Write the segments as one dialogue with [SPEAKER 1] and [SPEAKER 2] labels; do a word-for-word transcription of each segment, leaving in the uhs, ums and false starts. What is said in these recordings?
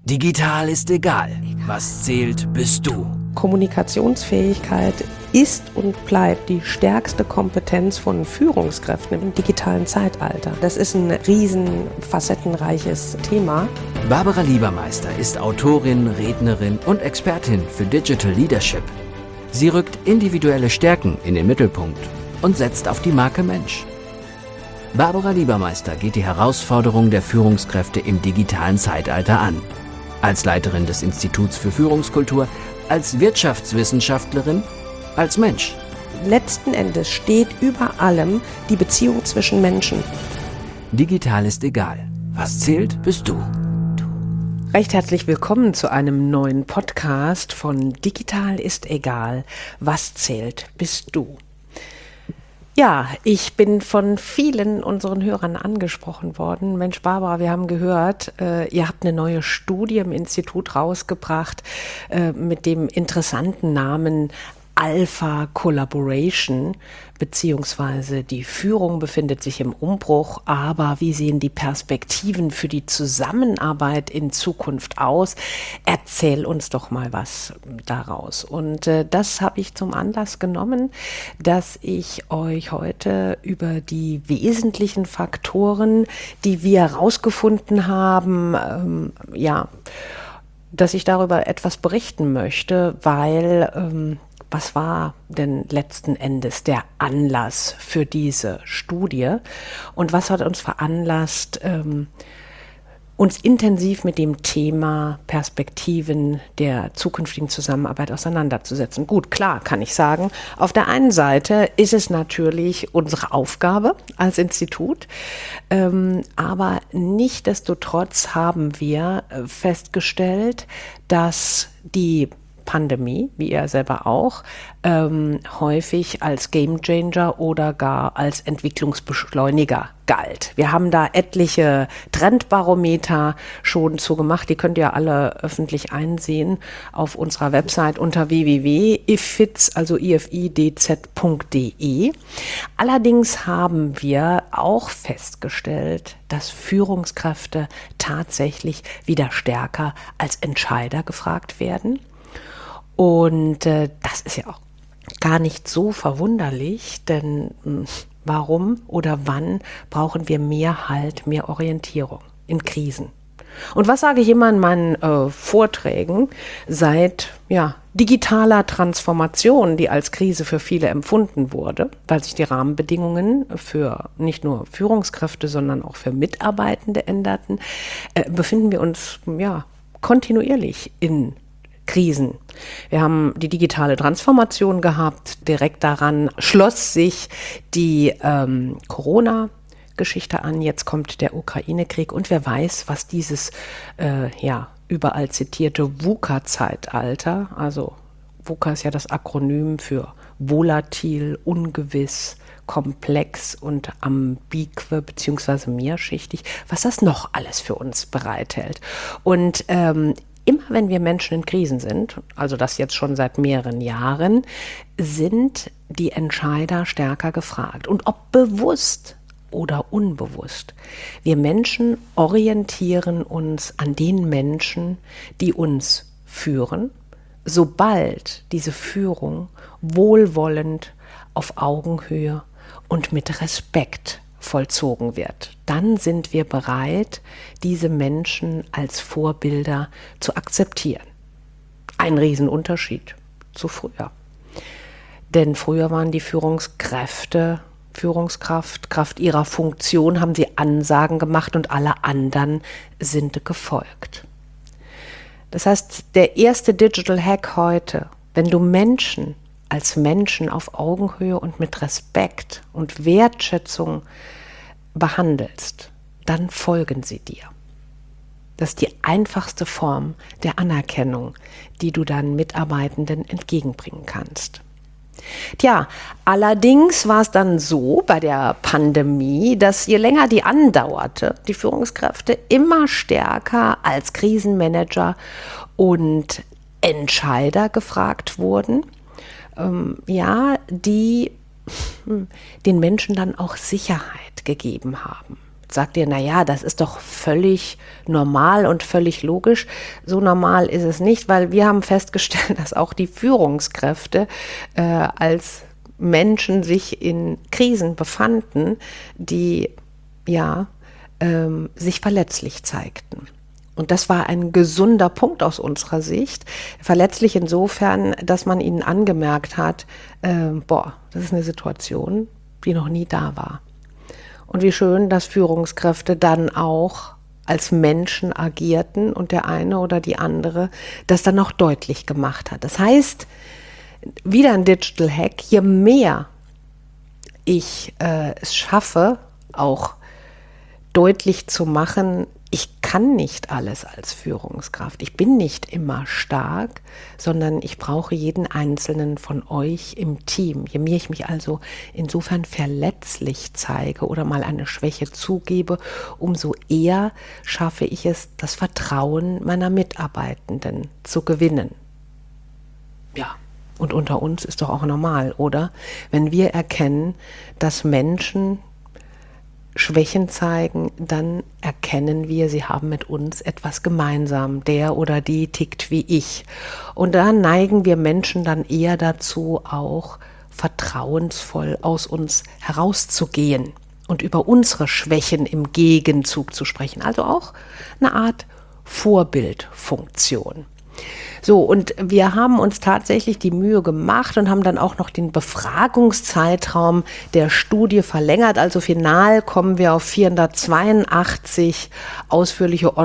[SPEAKER 1] Digital ist egal. Was zählt, bist du.
[SPEAKER 2] Kommunikationsfähigkeit ist und bleibt die stärkste Kompetenz von Führungskräften im digitalen Zeitalter. Das ist ein riesen facettenreiches Thema.
[SPEAKER 1] Barbara Liebermeister ist Autorin, Rednerin und Expertin für Digital Leadership. Sie rückt individuelle Stärken in den Mittelpunkt und setzt auf die Marke Mensch. Barbara Liebermeister geht die Herausforderung der Führungskräfte im digitalen Zeitalter an. Als Leiterin des Instituts für Führungskultur, als Wirtschaftswissenschaftlerin, als Mensch.
[SPEAKER 2] Letzten Endes steht über allem die Beziehung zwischen Menschen.
[SPEAKER 1] Digital ist egal. Was zählt, bist du.
[SPEAKER 2] Recht herzlich willkommen zu einem neuen Podcast von Digital ist egal. Was zählt, bist du. Ja, ich bin von vielen unseren Hörern angesprochen worden. Mensch, Barbara, wir haben gehört, äh, ihr habt eine neue Studie im Institut rausgebracht äh, mit dem interessanten Namen Alpha Collaboration, beziehungsweise die Führung befindet sich im Umbruch, aber wie sehen die Perspektiven für die Zusammenarbeit in Zukunft aus? Erzähl uns doch mal was daraus. Und äh, das habe ich zum Anlass genommen, dass ich euch heute über die wesentlichen Faktoren, die wir herausgefunden haben, ähm, ja, dass ich darüber etwas berichten möchte, weil ähm, was war denn letzten Endes der Anlass für diese Studie und was hat uns veranlasst, ähm, uns intensiv mit dem Thema Perspektiven der zukünftigen Zusammenarbeit auseinanderzusetzen? Gut, klar kann ich sagen, auf der einen Seite ist es natürlich unsere Aufgabe als Institut, ähm, aber nichtsdestotrotz haben wir festgestellt, dass die Pandemie, wie ihr selber auch, ähm, häufig als Gamechanger oder gar als Entwicklungsbeschleuniger galt. Wir haben da etliche Trendbarometer schon zu gemacht, die könnt ihr alle öffentlich einsehen auf unserer Website unter w w w punkt ifitz, also ifidz punkt de. Allerdings haben wir auch festgestellt, dass Führungskräfte tatsächlich wieder stärker als Entscheider gefragt werden. Und äh, das ist ja auch gar nicht so verwunderlich, denn mh, warum oder wann brauchen wir mehr Halt, mehr Orientierung in Krisen? Und was sage ich immer in meinen äh, Vorträgen? Seit ja, digitaler Transformation, die als Krise für viele empfunden wurde, weil sich die Rahmenbedingungen für nicht nur Führungskräfte, sondern auch für Mitarbeitende änderten, äh, befinden wir uns ja kontinuierlich in Krisen. Wir haben die digitale Transformation gehabt. Direkt daran schloss sich die ähm, Corona-Geschichte an. Jetzt kommt der Ukraine-Krieg und wer weiß, was dieses äh, ja überall zitierte VUCA-Zeitalter, also VUCA ist ja das Akronym für volatil, ungewiss, komplex und ambigue beziehungsweise mehrschichtig, was das noch alles für uns bereithält. Und ähm, immer wenn wir Menschen in Krisen sind, also das jetzt schon seit mehreren Jahren, sind die Entscheider stärker gefragt. Und ob bewusst oder unbewusst, wir Menschen orientieren uns an den Menschen, die uns führen, sobald diese Führung wohlwollend, auf Augenhöhe und mit Respekt vollzogen wird. Dann sind wir bereit, diese Menschen als Vorbilder zu akzeptieren. Ein Riesenunterschied zu früher. Denn früher waren die Führungskräfte, Führungskraft, Kraft ihrer Funktion, haben sie Ansagen gemacht und alle anderen sind gefolgt. Das heißt, der erste Digital Hack heute, wenn du Menschen als Menschen auf Augenhöhe und mit Respekt und Wertschätzung behandelst, dann folgen sie dir. Das ist die einfachste Form der Anerkennung, die du deinen Mitarbeitenden entgegenbringen kannst. Tja, allerdings war es dann so bei der Pandemie, dass je länger die andauerte, die Führungskräfte immer stärker als Krisenmanager und Entscheider gefragt wurden, ähm, ja, die hm, den Menschen dann auch Sicherheit gegeben haben. sagt ihr, naja, das ist doch völlig normal und völlig logisch. So normal ist es nicht, weil wir haben festgestellt, dass auch die Führungskräfte äh, als Menschen sich in Krisen befanden, die ja ähm, sich verletzlich zeigten. Und das war ein gesunder Punkt aus unserer Sicht. Verletzlich insofern, dass man ihnen angemerkt hat, äh, boah, das ist eine Situation, die noch nie da war. Und wie schön, dass Führungskräfte dann auch als Menschen agierten und der eine oder die andere das dann auch deutlich gemacht hat. Das heißt, wieder ein Digital Hack, je mehr ich äh, es schaffe, auch deutlich zu machen, ich kann nicht alles als Führungskraft. Ich bin nicht immer stark, sondern ich brauche jeden einzelnen von euch im Team. Je mehr ich mich also insofern verletzlich zeige oder mal eine Schwäche zugebe, umso eher schaffe ich es, das Vertrauen meiner Mitarbeitenden zu gewinnen. Ja, und unter uns ist doch auch normal, oder? Wenn wir erkennen, dass Menschen Schwächen zeigen, dann erkennen wir, sie haben mit uns etwas gemeinsam. Der oder die tickt wie ich. Und da neigen wir Menschen dann eher dazu, auch vertrauensvoll aus uns herauszugehen und über unsere Schwächen im Gegenzug zu sprechen. Also auch eine Art Vorbildfunktion. So, und wir haben uns tatsächlich die Mühe gemacht und haben dann auch noch den Befragungszeitraum der Studie verlängert. Also final kommen wir auf vierhundertzweiundachtzig ausführliche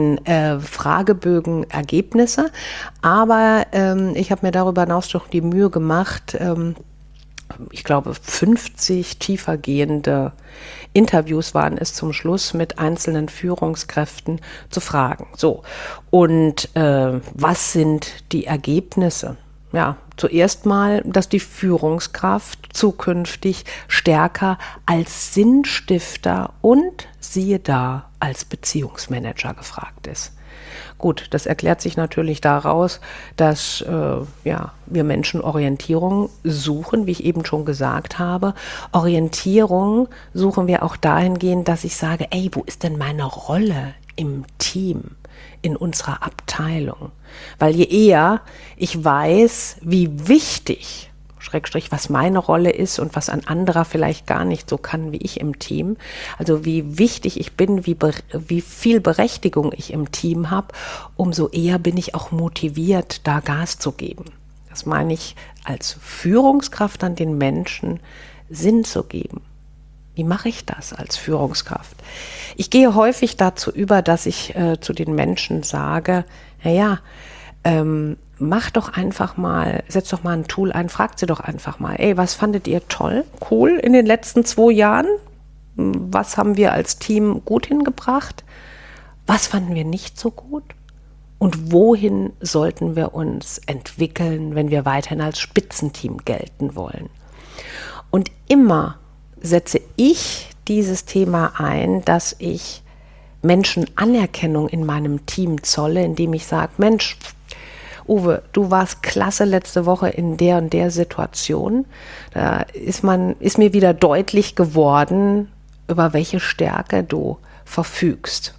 [SPEAKER 2] Online-Fragebögen-Ergebnisse. Aber ähm, ich habe mir darüber hinaus doch die Mühe gemacht, ähm, ich glaube fünfzig tiefergehende Interviews waren es zum Schluss mit einzelnen Führungskräften zu fragen. So, und äh, was sind die Ergebnisse? Ja, zuerst mal, dass die Führungskraft zukünftig stärker als Sinnstifter und siehe da als Beziehungsmanager gefragt ist. Gut, das erklärt sich natürlich daraus, dass äh, ja, wir Menschen Orientierung suchen, wie ich eben schon gesagt habe. Orientierung suchen wir auch dahingehend, dass ich sage, ey, wo ist denn meine Rolle im Team, in unserer Abteilung? Weil je eher ich weiß, wie wichtig, Schrägstrich, was meine Rolle ist und was ein anderer vielleicht gar nicht so kann wie ich im Team. Also wie wichtig ich bin, wie, wie viel Berechtigung ich im Team habe, umso eher bin ich auch motiviert, da Gas zu geben. Das meine ich als Führungskraft an den Menschen Sinn zu geben. Wie mache ich das als Führungskraft? Ich gehe häufig dazu über, dass ich äh, zu den Menschen sage, naja, ähm, mach doch einfach mal, setz doch mal ein Tool ein, fragt sie doch einfach mal, ey, was fandet ihr toll, cool in den letzten zwei Jahren? Was haben wir als Team gut hingebracht? Was fanden wir nicht so gut? Und wohin sollten wir uns entwickeln, wenn wir weiterhin als Spitzenteam gelten wollen? Und immer setze ich dieses Thema ein, dass ich Menschen Anerkennung in meinem Team zolle, indem ich sage, Mensch, Uwe, du warst klasse letzte Woche in der und der Situation. Da ist man, ist mir wieder deutlich geworden, über welche Stärke du verfügst.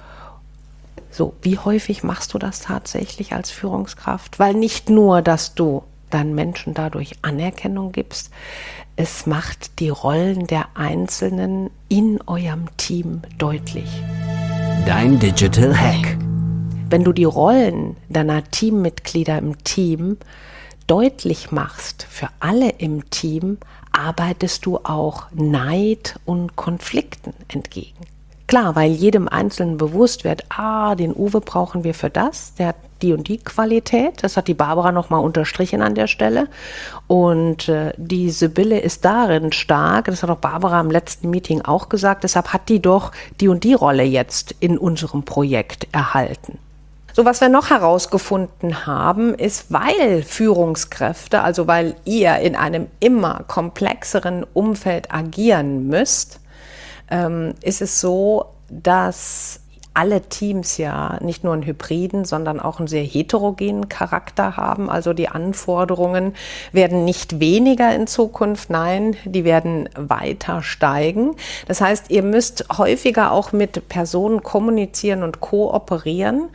[SPEAKER 2] So, wie häufig machst du das tatsächlich als Führungskraft? Weil nicht nur, dass du deinen Menschen dadurch Anerkennung gibst, es macht die Rollen der Einzelnen in eurem Team deutlich.
[SPEAKER 1] Dein Digital Hack.
[SPEAKER 2] Wenn du die Rollen deiner Teammitglieder im Team deutlich machst für alle im Team, arbeitest du auch Neid und Konflikten entgegen. Klar, weil jedem Einzelnen bewusst wird, ah, den Uwe brauchen wir für das, der hat die und die Qualität, das hat die Barbara nochmal unterstrichen an der Stelle und äh, die Sibylle ist darin stark, das hat auch Barbara im letzten Meeting auch gesagt, deshalb hat die doch die und die Rolle jetzt in unserem Projekt erhalten. So, was wir noch herausgefunden haben, ist, weil Führungskräfte, also weil ihr in einem immer komplexeren Umfeld agieren müsst, ähm, ist es so, dass alle Teams ja nicht nur einen hybriden, sondern auch einen sehr heterogenen Charakter haben. Also die Anforderungen werden nicht weniger in Zukunft, nein, die werden weiter steigen. Das heißt, ihr müsst häufiger auch mit Personen kommunizieren und kooperieren,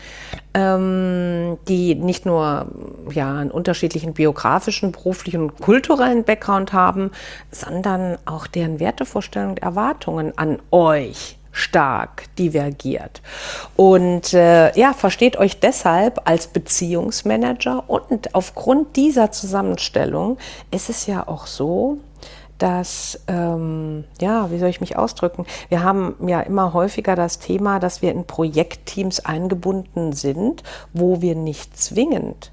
[SPEAKER 2] ähm, die nicht nur ja, einen unterschiedlichen biografischen, beruflichen und kulturellen Background haben, sondern auch deren Wertevorstellungen und Erwartungen an euch stark divergiert. Und äh, ja, versteht euch deshalb als Beziehungsmanager, und aufgrund dieser Zusammenstellung ist es ja auch so, dass, ähm, ja, wie soll ich mich ausdrücken? Wir haben ja immer häufiger das Thema, dass wir in Projektteams eingebunden sind, wo wir nicht zwingend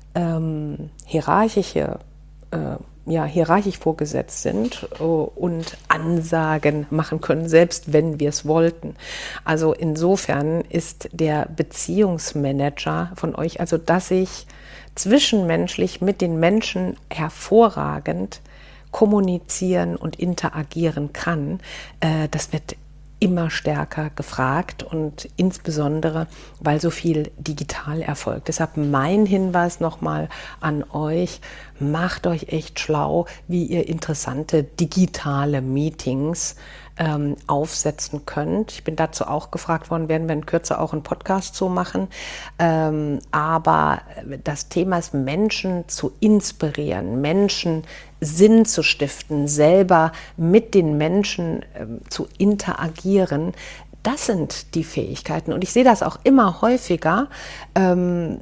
[SPEAKER 2] ähm, hierarchische äh, ja, hierarchisch vorgesetzt sind und Ansagen machen können, selbst wenn wir es wollten. Also insofern ist der Beziehungsmanager von euch, also dass ich zwischenmenschlich mit den Menschen hervorragend kommunizieren und interagieren kann, äh, das wird immer stärker gefragt, und insbesondere, weil so viel digital erfolgt. Deshalb mein Hinweis nochmal an euch: Macht euch echt schlau, wie ihr interessante digitale Meetings ähm, aufsetzen könnt. Ich bin dazu auch gefragt worden, werden wir in Kürze auch einen Podcast zu machen. Ähm, aber das Thema ist, Menschen zu inspirieren, Menschen Sinn zu stiften, selber mit den Menschen ähm, zu interagieren. Das sind die Fähigkeiten. Und ich sehe das auch immer häufiger ähm,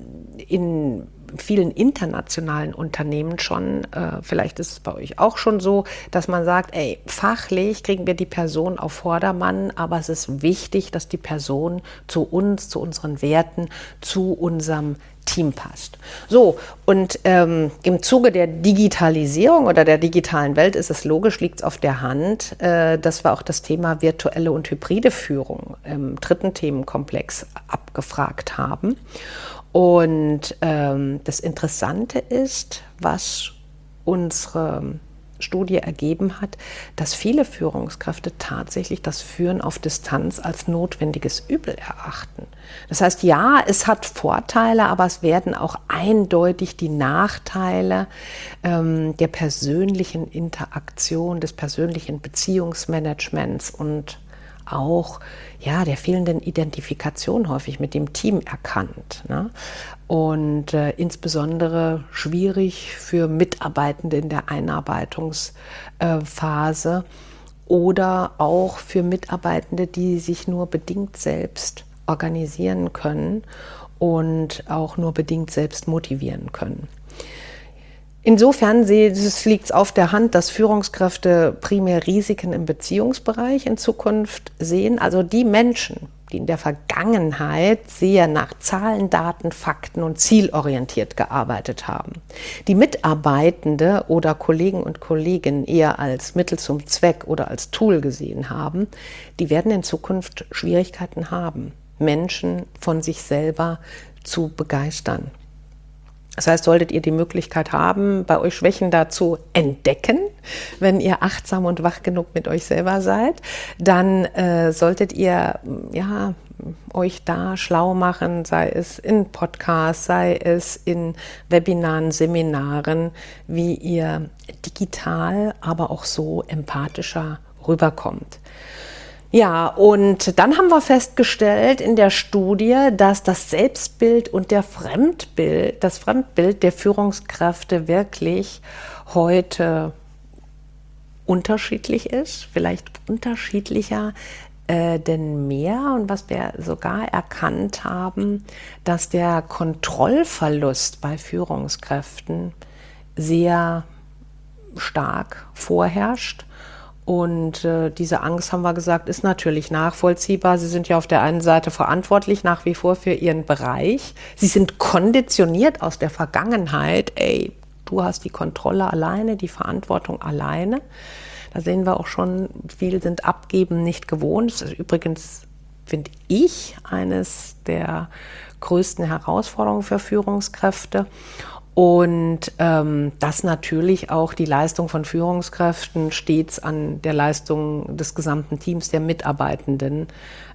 [SPEAKER 2] in vielen internationalen Unternehmen schon. Äh, vielleicht ist es bei euch auch schon so, dass man sagt, ey, fachlich kriegen wir die Person auf Vordermann, aber es ist wichtig, dass die Person zu uns, zu unseren Werten, zu unserem Team passt. So, und ähm, im Zuge der Digitalisierung oder der digitalen Welt ist es logisch, liegt es auf der Hand, äh, dass wir auch das Thema virtuelle und hybride Führung im dritten Themenkomplex abgefragt haben. Und ähm, das Interessante ist, was unsere Studie ergeben hat, dass viele Führungskräfte tatsächlich das Führen auf Distanz als notwendiges Übel erachten. Das heißt, ja, es hat Vorteile, aber es werden auch eindeutig die Nachteile ähm, der persönlichen Interaktion, des persönlichen Beziehungsmanagements und auch ja, der fehlenden Identifikation häufig mit dem Team erkannt. Ne? Und äh, insbesondere schwierig für Mitarbeitende in der Einarbeitungsphase äh, oder auch für Mitarbeitende, die sich nur bedingt selbst organisieren können und auch nur bedingt selbst motivieren können. Insofern liegt es auf der Hand, dass Führungskräfte primär Risiken im Beziehungsbereich in Zukunft sehen. Also die Menschen, die in der Vergangenheit sehr nach Zahlen, Daten, Fakten und zielorientiert gearbeitet haben, die Mitarbeitende oder Kollegen und Kolleginnen eher als Mittel zum Zweck oder als Tool gesehen haben, die werden in Zukunft Schwierigkeiten haben, Menschen von sich selber zu begeistern. Das heißt, solltet ihr die Möglichkeit haben, bei euch Schwächen da zu entdecken, wenn ihr achtsam und wach genug mit euch selber seid, dann äh, solltet ihr ja, euch da schlau machen, sei es in Podcasts, sei es in Webinaren, Seminaren, wie ihr digital, aber auch so empathischer rüberkommt. Ja, und dann haben wir festgestellt in der Studie, dass das Selbstbild und der Fremdbild, das Fremdbild der Führungskräfte wirklich heute unterschiedlich ist, vielleicht unterschiedlicher äh, denn mehr. Und was wir sogar erkannt haben, dass der Kontrollverlust bei Führungskräften sehr stark vorherrscht. Und äh, diese Angst, haben wir gesagt, ist natürlich nachvollziehbar. Sie sind ja auf der einen Seite verantwortlich nach wie vor für ihren Bereich. Sie sind konditioniert aus der Vergangenheit. Ey, du hast die Kontrolle alleine, die Verantwortung alleine. Da sehen wir auch schon, viele sind Abgeben nicht gewohnt. Das ist übrigens, finde ich, eines der größten Herausforderungen für Führungskräfte. Und ähm, dass natürlich auch die Leistung von Führungskräften stets an der Leistung des gesamten Teams der Mitarbeitenden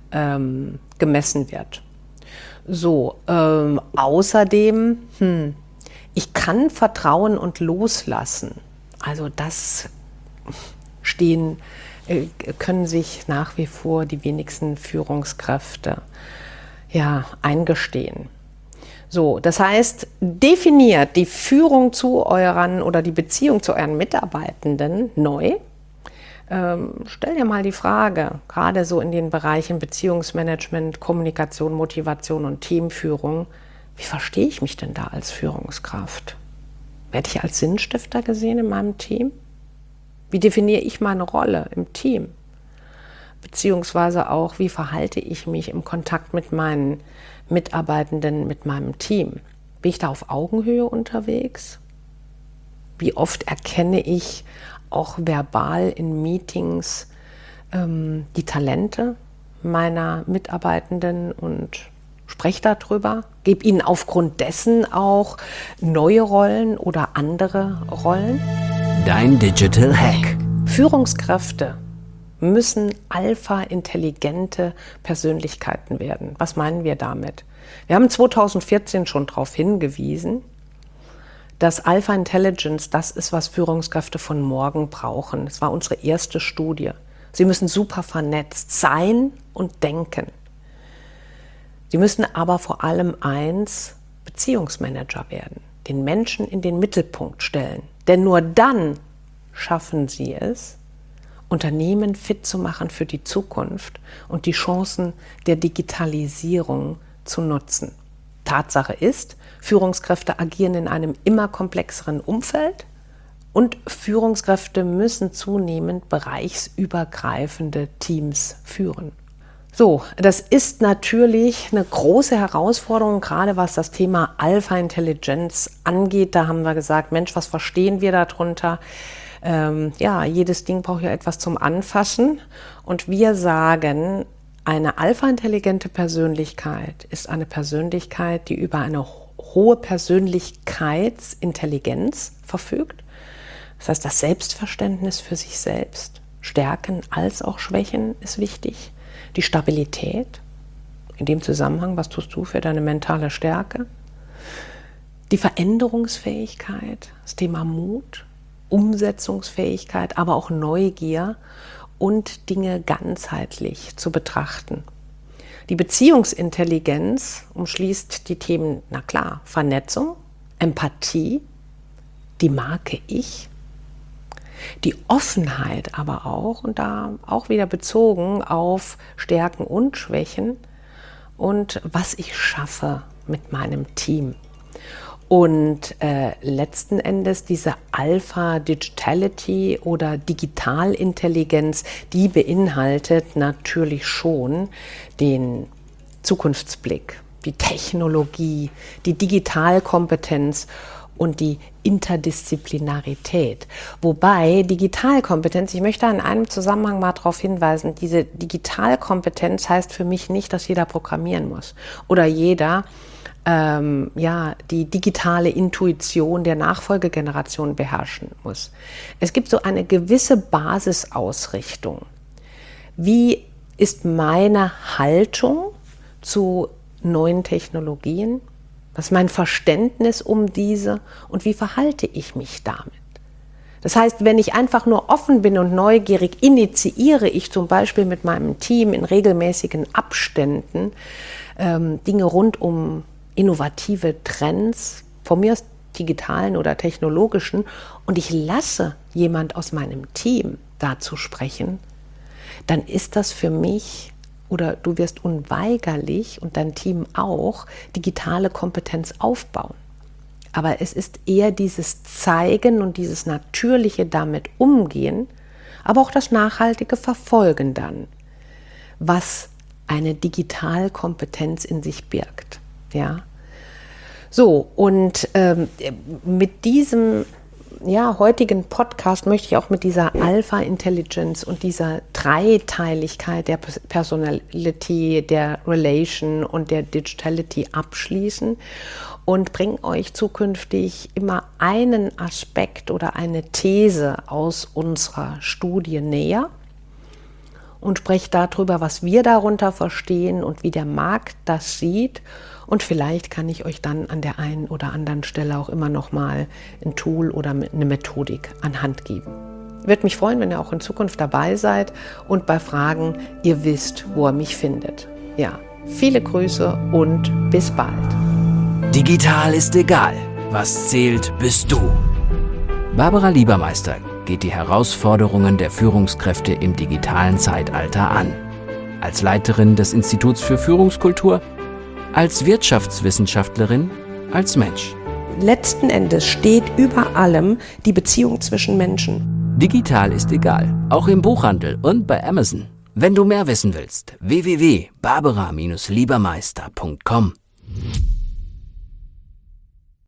[SPEAKER 2] ähm, gemessen wird. So, ähm, außerdem, hm, ich kann vertrauen und loslassen. Also das stehen, äh, können sich nach wie vor die wenigsten Führungskräfte ja, eingestehen. So, das heißt, definiert die Führung zu euren oder die Beziehung zu euren Mitarbeitenden neu. Ähm, stell dir mal die Frage, gerade so in den Bereichen Beziehungsmanagement, Kommunikation, Motivation und Teamführung, wie verstehe ich mich denn da als Führungskraft? Werde ich als Sinnstifter gesehen in meinem Team? Wie definiere ich meine Rolle im Team? Beziehungsweise auch, wie verhalte ich mich im Kontakt mit meinen Mitarbeitenden, mit meinem Team? Bin ich da auf Augenhöhe unterwegs? Wie oft erkenne ich auch verbal in Meetings ähm, die Talente meiner Mitarbeitenden und spreche darüber? Gebe ihnen aufgrund dessen auch neue Rollen oder andere Rollen?
[SPEAKER 1] Dein Digital Hack.
[SPEAKER 2] Führungskräfte müssen alpha-intelligente Persönlichkeiten werden. Was meinen wir damit? Wir haben zweitausendvierzehn schon darauf hingewiesen, dass Alpha Intelligence das ist, was Führungskräfte von morgen brauchen. Es war unsere erste Studie. Sie müssen super vernetzt sein und denken. Sie müssen aber vor allem eins, Beziehungsmanager werden, den Menschen in den Mittelpunkt stellen. Denn nur dann schaffen sie es, Unternehmen fit zu machen für die Zukunft und die Chancen der Digitalisierung zu nutzen. Tatsache ist, Führungskräfte agieren in einem immer komplexeren Umfeld und Führungskräfte müssen zunehmend bereichsübergreifende Teams führen. So, das ist natürlich eine große Herausforderung, gerade was das Thema Alpha-Intelligenz angeht. Da haben wir gesagt, Mensch, was verstehen wir darunter? Ähm, ja, jedes Ding braucht ja etwas zum Anfassen. Und wir sagen, eine alpha-intelligente Persönlichkeit ist eine Persönlichkeit, die über eine hohe Persönlichkeitsintelligenz verfügt. Das heißt, das Selbstverständnis für sich selbst, Stärken als auch Schwächen ist wichtig. Die Stabilität, in dem Zusammenhang, was tust du für deine mentale Stärke? Die Veränderungsfähigkeit, das Thema Mut, Umsetzungsfähigkeit, aber auch Neugier und Dinge ganzheitlich zu betrachten. Die Beziehungsintelligenz umschließt die Themen, na klar, Vernetzung, Empathie, die Marke Ich, die Offenheit aber auch, und da auch wieder bezogen auf Stärken und Schwächen und was ich schaffe mit meinem Team. Und äh, letzten Endes diese Alpha-Digitality oder Digitalintelligenz, die beinhaltet natürlich schon den Zukunftsblick, die Technologie, die Digitalkompetenz und die Interdisziplinarität. Wobei Digitalkompetenz, ich möchte in einem Zusammenhang mal darauf hinweisen, diese Digitalkompetenz heißt für mich nicht, dass jeder programmieren muss oder jeder ähm, ja, die digitale Intuition der Nachfolgegeneration beherrschen muss. Es gibt so eine gewisse Basisausrichtung. Wie ist meine Haltung zu neuen Technologien? Was ist mein Verständnis um diese und wie verhalte ich mich damit? Das heißt, wenn ich einfach nur offen bin und neugierig, initiiere ich zum Beispiel mit meinem Team in regelmäßigen Abständen ähm, Dinge rund um innovative Trends, von mir aus digitalen oder technologischen, und ich lasse jemand aus meinem Team dazu sprechen, dann ist das für mich, oder du wirst unweigerlich und dein Team auch digitale Kompetenz aufbauen. Aber es ist eher dieses Zeigen und dieses natürliche damit umgehen, aber auch das nachhaltige Verfolgen dann, was eine Digitalkompetenz in sich birgt. Ja, so, und ähm, mit diesem ja, heutigen Podcast möchte ich auch mit dieser Alpha-Intelligence und dieser Dreiteiligkeit der Personality, der Relation und der Digitality abschließen und bringe euch zukünftig immer einen Aspekt oder eine These aus unserer Studie näher. und spreche darüber, was wir darunter verstehen und wie der Markt das sieht. Und vielleicht kann ich euch dann an der einen oder anderen Stelle auch immer noch mal ein Tool oder eine Methodik an Hand geben. Würde mich freuen, wenn ihr auch in Zukunft dabei seid und bei Fragen ihr wisst, wo ihr mich findet. Ja, viele Grüße und bis bald.
[SPEAKER 1] Digital ist egal. Was zählt, bist du. Barbara Liebermeister geht die Herausforderungen der Führungskräfte im digitalen Zeitalter an. Als Leiterin des Instituts für Führungskultur, als Wirtschaftswissenschaftlerin, als Mensch.
[SPEAKER 2] Letzten Endes steht über allem die Beziehung zwischen Menschen.
[SPEAKER 1] Digital ist egal, auch im Buchhandel und bei Amazon. Wenn du mehr wissen willst, w w w punkt barbara Bindestrich liebermeister punkt com.